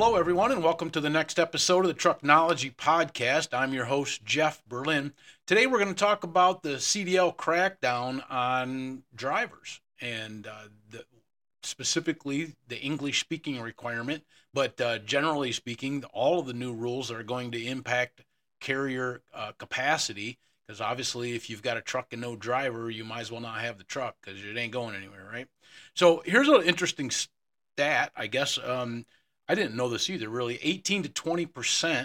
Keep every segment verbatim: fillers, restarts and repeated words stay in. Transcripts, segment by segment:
Hello, everyone, and welcome to the next episode of the Trucknology Podcast. I'm your host, Jeff Berlin. Today, we're going to talk about the C D L crackdown on drivers and uh, the, specifically the English speaking requirement, but uh, generally speaking, all of the new rules that are going to impact carrier uh, capacity. Because obviously, if you've got a truck and no driver, you might as well not have the truck because it ain't going anywhere, right? So, here's an interesting stat, I guess. Um, I didn't know this either, really. eighteen to twenty percent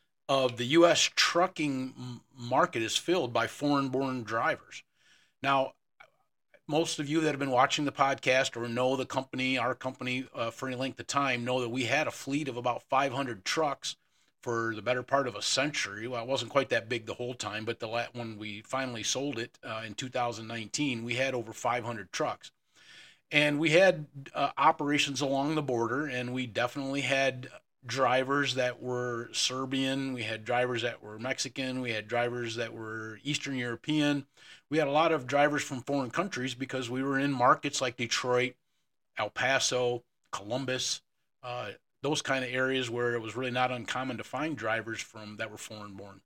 of the U S trucking market is filled by foreign-born drivers. Now, most of you that have been watching the podcast or know the company, our company, uh, for any length of time, know that we had a fleet of about five hundred trucks for the better part of a century. Well, it wasn't quite that big the whole time, but the when we finally sold it uh, in two thousand nineteen, we had over five hundred trucks. And we had uh, operations along the border, and we definitely had drivers that were Serbian. We had drivers that were Mexican. We had drivers that were Eastern European. We had a lot of drivers from foreign countries because we were in markets like Detroit, El Paso, Columbus, uh, those kind of areas where it was really not uncommon to find drivers from that were foreign born.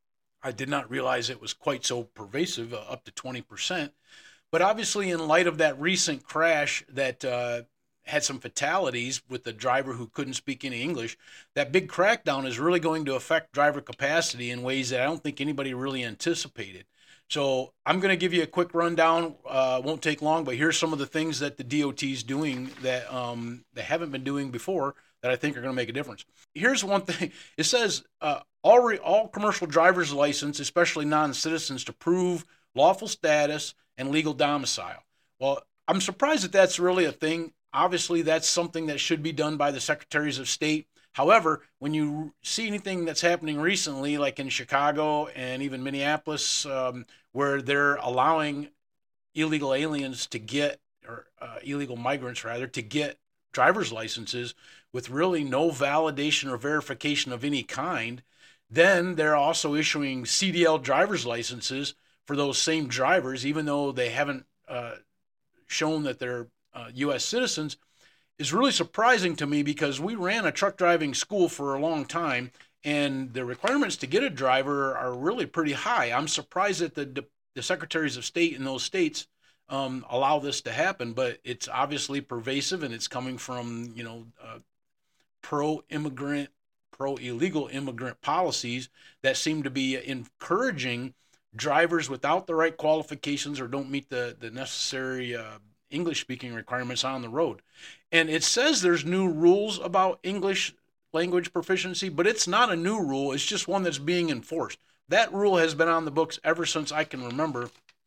I did not realize it was quite so pervasive, uh, up to twenty percent. But obviously, in light of that recent crash that uh, had some fatalities with the driver who couldn't speak any English, that big crackdown is really going to affect driver capacity in ways that I don't think anybody really anticipated. So I'm going to give you a quick rundown. Uh, won't take long, but here's some of the things that the D O T is doing that um, they haven't been doing before that I think are going to make a difference. Here's one thing. It says uh, all, re- all commercial driver's license, especially non-citizens, to prove lawful status and legal domicile. Well, I'm surprised that that's really a thing. Obviously, that's something that should be done by the secretaries of state. However, when you see anything that's happening recently, like in Chicago and even Minneapolis, um, where they're allowing illegal aliens to get, or uh, illegal migrants rather, to get driver's licenses with really no validation or verification of any kind, then they're also issuing C D L driver's licenses for those same drivers, even though they haven't uh, shown that they're uh, U S citizens, is really surprising to me because we ran a truck driving school for a long time, and the requirements to get a driver are really pretty high. I'm surprised that the, the secretaries of state in those states um, allow this to happen, but it's obviously pervasive, and it's coming from, you know, uh, pro-immigrant, pro-illegal immigrant policies that seem to be encouraging drivers without the right qualifications or don't meet the, the necessary uh, English speaking requirements on the road. And it says there's new rules about English language proficiency, but it's not a new rule. It's just one that's being enforced. That rule has been on the books ever since I can remember.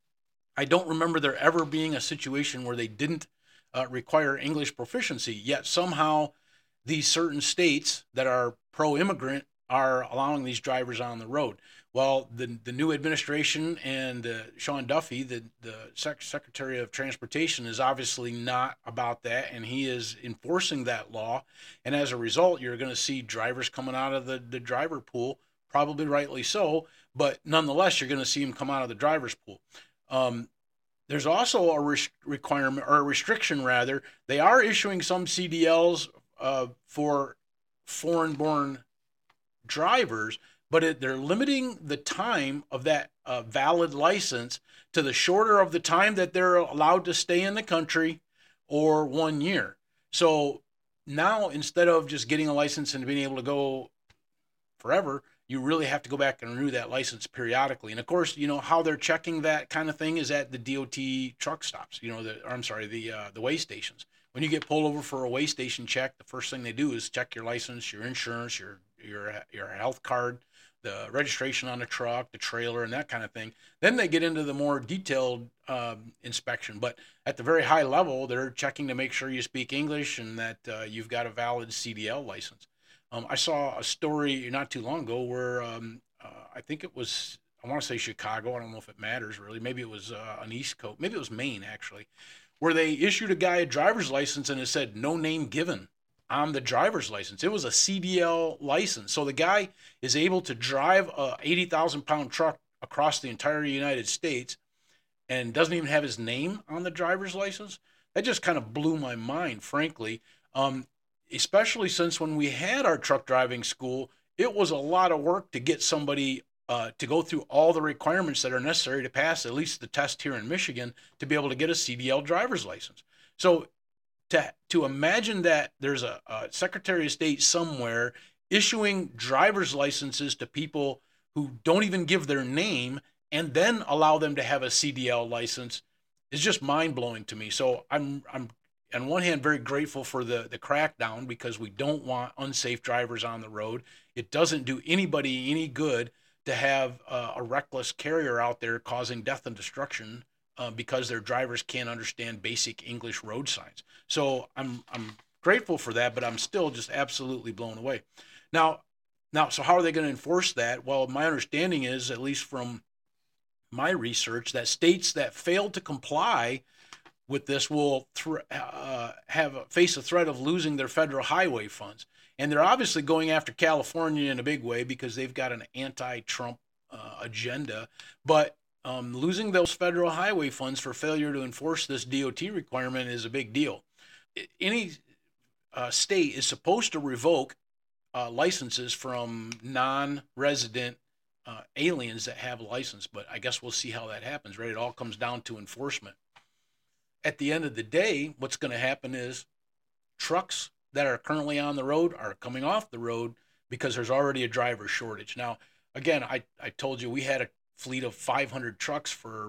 I don't remember there ever being a situation where they didn't uh, require English proficiency, yet somehow these certain states that are pro-immigrant are allowing these drivers on the road. Well, the the new administration and uh, Sean Duffy, the, the Sec- Secretary of Transportation, is obviously not about that, and he is enforcing that law. And as a result, you're going to see drivers coming out of the, the driver pool, probably rightly so, but nonetheless, you're going to see them come out of the driver's pool. Um, there's also a res- requirement, or a restriction rather. They are issuing some C D Ls uh, for foreign-born drivers, but it, they're limiting the time of that uh, valid license to the shorter of the time that they're allowed to stay in the country, or one year. So now, instead of just getting a license and being able to go forever, you really have to go back and renew that license periodically. And of course, you know how they're checking that kind of thing is at the D O T truck stops. You know, the or I'm sorry, the uh, the weigh stations. When you get pulled over for a weigh station check, the first thing they do is check your license, your insurance, your your your health card, the registration on the truck, the trailer, and that kind of thing. Then they get into the more detailed um, inspection. But at the very high level, they're checking to make sure you speak English and that uh, you've got a valid C D L license. Um, I saw a story not too long ago where um, uh, I think it was, I want to say Chicago. I don't know if it matters really. Maybe it was uh, on East Coast. Maybe it was Maine, actually, where they issued a guy a driver's license and it said no name given on the driver's license. It was a C D L license. So the guy is able to drive a eighty thousand pound truck across the entire United States and doesn't even have his name on the driver's license. That just kind of blew my mind, frankly. Um, especially since when we had our truck driving school, it was a lot of work to get somebody uh, to go through all the requirements that are necessary to pass at least the test here in Michigan to be able to get a C D L driver's license. So to to imagine that there's a, a Secretary of State somewhere issuing driver's licenses to people who don't even give their name and then allow them to have a C D L license is just mind blowing to me. So I'm I'm on one hand very grateful for the the crackdown because we don't want unsafe drivers on the road. It doesn't do anybody any good to have uh, a reckless carrier out there causing death and destruction uh, because their drivers can't understand basic English road signs. So I'm I'm grateful for that, but I'm still just absolutely blown away. Now, now, so how are they going to enforce that? Well, my understanding is, at least from my research, that states that fail to comply with this will th- uh, have a, face a threat of losing their federal highway funds. And they're obviously going after California in a big way because they've got an anti-Trump uh, agenda. But um, losing those federal highway funds for failure to enforce this D O T requirement is a big deal. Any uh, state is supposed to revoke uh, licenses from non-resident uh, aliens that have a license, but I guess we'll see how that happens, right? It all comes down to enforcement. At the end of the day, what's going to happen is trucks that are currently on the road are coming off the road because there's already a driver shortage. Now, again, I, I told you we had a fleet of five hundred trucks for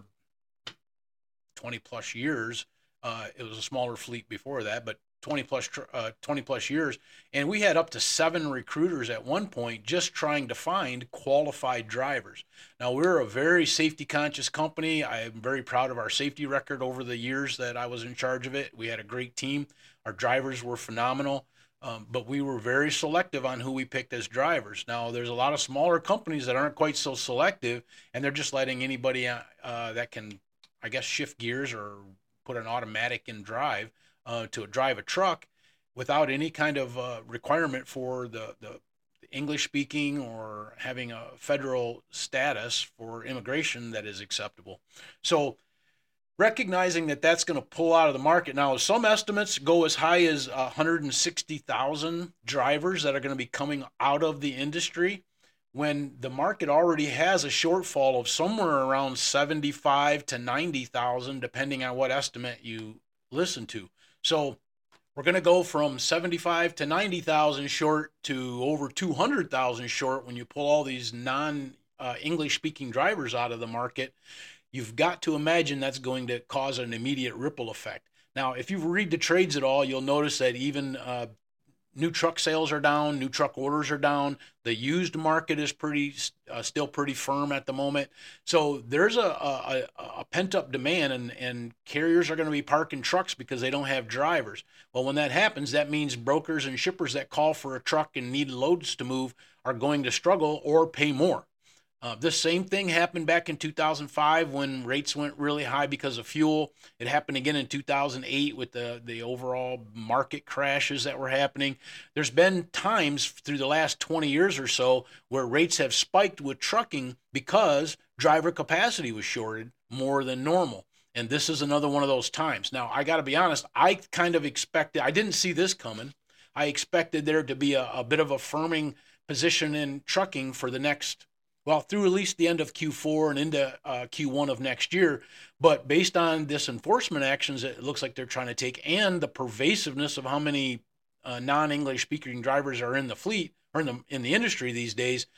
twenty plus years. Uh, it was a smaller fleet before that, but twenty plus uh, twenty plus years, and we had up to seven recruiters at one point just trying to find qualified drivers. Now, we're a very safety conscious company. I am very proud of our safety record over the years that I was in charge of it. We had a great team. Our drivers were phenomenal, um, but we were very selective on who we picked as drivers. Now, there's a lot of smaller companies that aren't quite so selective, and they're just letting anybody uh, that can, I guess, shift gears or put an automatic in drive uh, to drive a truck without any kind of uh, requirement for the, the English speaking or having a federal status for immigration that is acceptable. So recognizing that that's going to pull out of the market. Now, some estimates go as high as one hundred sixty thousand drivers that are going to be coming out of the industry when the market already has a shortfall of somewhere around seventy-five to ninety thousand, depending on what estimate you listen to. So we're going to go from seventy-five to ninety thousand short to over two hundred thousand short when you pull all these non-English uh, speaking drivers out of the market. You've got to imagine that's going to cause an immediate ripple effect. Now, if you read the trades at all, you'll notice that even uh, new truck sales are down, new truck orders are down. The used market is pretty, uh, still pretty firm at the moment. So there's a, a, a pent-up demand, and, and carriers are going to be parking trucks because they don't have drivers. Well, when that happens, that means brokers and shippers that call for a truck and need loads to move are going to struggle or pay more. Uh, this same thing happened back in two thousand five when rates went really high because of fuel. It happened again in two thousand eight with the, the overall market crashes that were happening. There's been times through the last twenty years or so where rates have spiked with trucking because driver capacity was shorted more than normal. And this is another one of those times. Now, I got to be honest, I kind of expected, I didn't see this coming. I expected there to be a, a bit of a firming position in trucking for the next Well, through at least the end of Q four and into uh, Q one of next year. But based on this enforcement actions that it looks like they're trying to take and the pervasiveness of how many uh, non-English speaking drivers are in the fleet or in the, in the industry these days,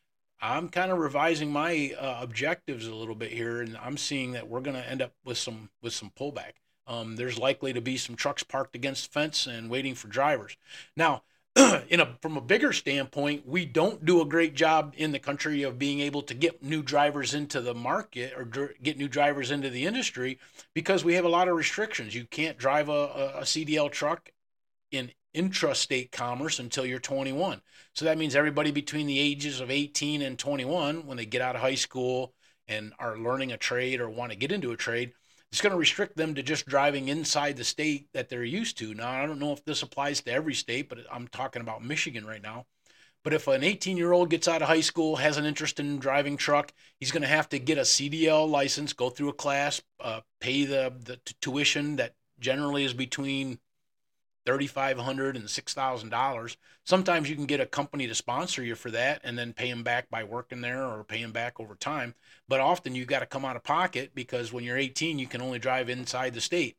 I'm kind of revising my uh, objectives a little bit here. And I'm seeing that we're going to end up with some with some pullback. Um, there's likely to be some trucks parked against the fence and waiting for drivers. Now, in a from a bigger standpoint, we don't do a great job in the country of being able to get new drivers into the market or dr- get new drivers into the industry because we have a lot of restrictions. You can't drive a, a, a C D L truck in intrastate commerce until you're twenty-one. So that means everybody between the ages of eighteen and twenty-one, when they get out of high school and are learning a trade or want to get into a trade, it's going to restrict them to just driving inside the state that they're used to. Now, I don't know if this applies to every state, but I'm talking about Michigan right now. But if an eighteen-year-old gets out of high school, has an interest in driving truck, he's going to have to get a C D L license, go through a class, uh, pay the, the t- tuition that generally is between thirty-five hundred dollars and six thousand dollars. Sometimes you can get a company to sponsor you for that and then pay them back by working there or pay them back over time. But often you've got to come out of pocket because when you're eighteen, you can only drive inside the state.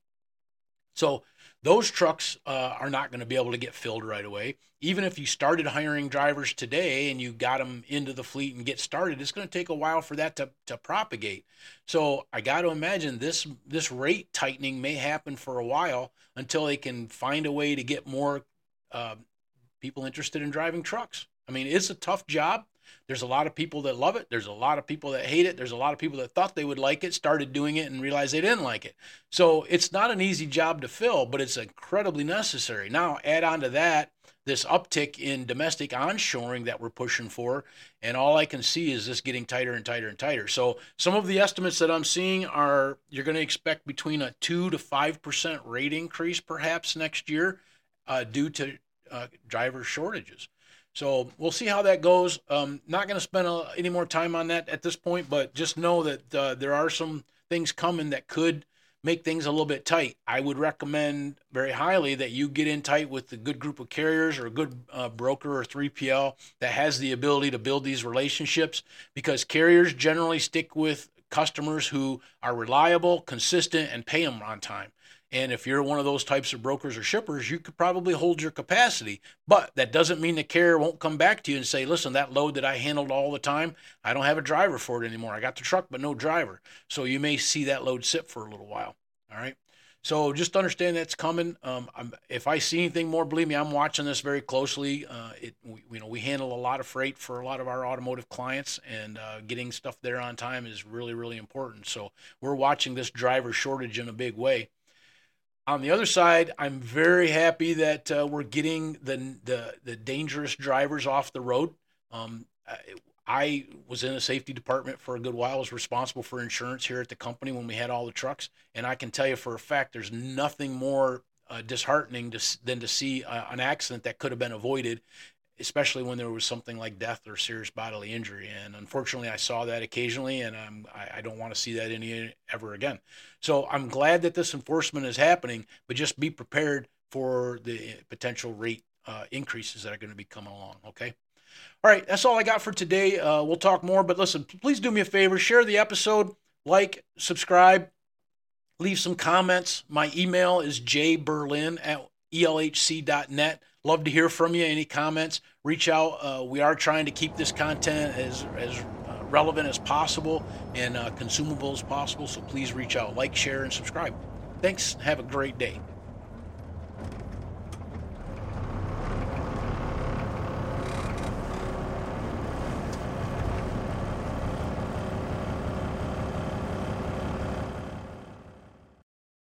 So those trucks uh, are not going to be able to get filled right away. Even if you started hiring drivers today and you got them into the fleet and get started, it's going to take a while for that to, to propagate. So I got to imagine this this rate tightening may happen for a while until they can find a way to get more uh, people interested in driving trucks. I mean, it's a tough job. There's a lot of people that love it. There's a lot of people that hate it. There's a lot of people that thought they would like it, started doing it, and realized they didn't like it. So it's not an easy job to fill, but it's incredibly necessary. Now, add on to that this uptick in domestic onshoring that we're pushing for, and all I can see is this getting tighter and tighter and tighter. So some of the estimates that I'm seeing are you're going to expect between a two to five percent rate increase perhaps next year uh, due to uh, driver shortages. So we'll see how that goes. Um, not going to spend a, any more time on that at this point, but just know that uh, there are some things coming that could make things a little bit tight. I would recommend very highly that you get in tight with a good group of carriers or a good uh, broker or three P L that has the ability to build these relationships, because carriers generally stick with customers who are reliable, consistent, and pay them on time. And if you're one of those types of brokers or shippers, you could probably hold your capacity. But that doesn't mean the carrier won't come back to you and say, listen, that load that I handled all the time, I don't have a driver for it anymore. I got the truck, but no driver. So you may see that load sit for a little while. All right. So just understand that's coming. Um, I'm, if I see anything more, believe me, I'm watching this very closely. Uh, it, we, you know, we handle a lot of freight for a lot of our automotive clients, and uh, getting stuff there on time is really, really important. So we're watching this driver shortage in a big way. On the other side, I'm very happy that uh, we're getting the, the the dangerous drivers off the road. Um, I, I was in a safety department for a good while. I was responsible for insurance here at the company when we had all the trucks, and I can tell you for a fact there's nothing more uh, disheartening to, than to see uh, an accident that could have been avoided, especially when there was something like death or serious bodily injury. And unfortunately, I saw that occasionally, and I'm, I, I don't want to see that any ever again. So I'm glad that this enforcement is happening, but just be prepared for the potential rate uh, increases that are going to be coming along, okay? All right, that's all I got for today. Uh, we'll talk more, but listen, please do me a favor, share the episode, like, subscribe, leave some comments. My email is jberlin at E L H C dot net. Love to hear from you. Any comments, reach out. Uh, we are trying to keep this content as, as uh, relevant as possible and uh, consumable as possible. So please reach out, like, share, and subscribe. Thanks. Have a great day.